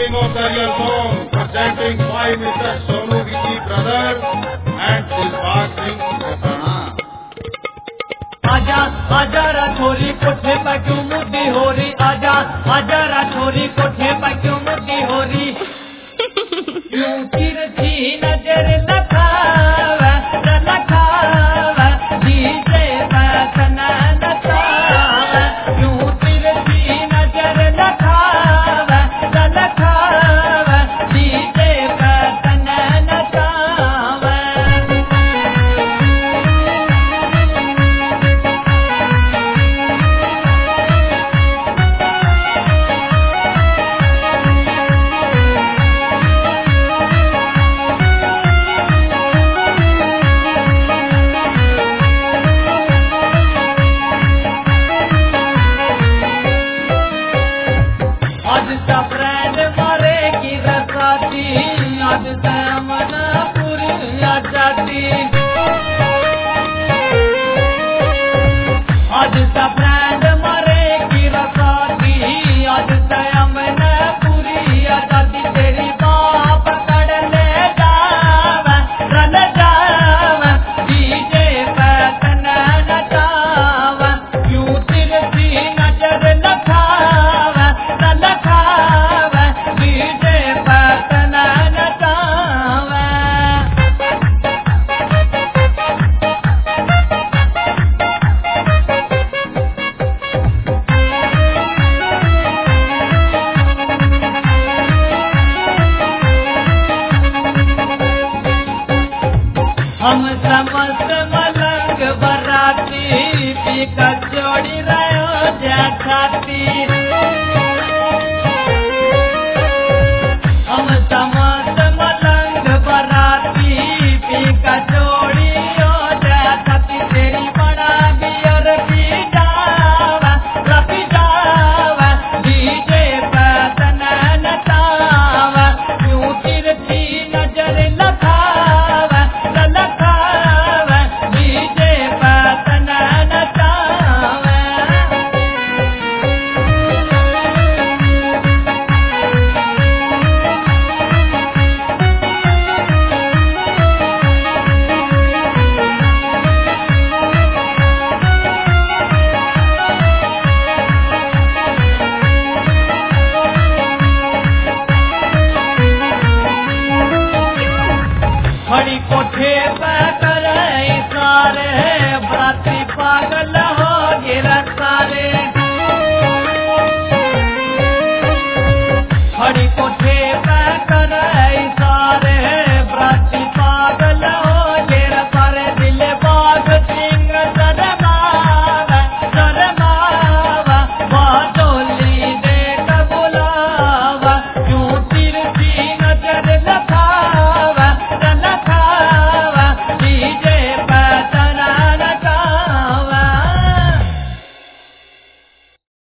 King of Career Song, presenting by Mr. Sonu Gigi Brothers and Dilbag Singh Rasana. आजा आजा राठौरी कोठे पर क्यों मुद्दी हो रही, आजा आजा राठौरी कोठे पर क्यों मुद्दी हो रही, क्यों तिरछी नजर लगा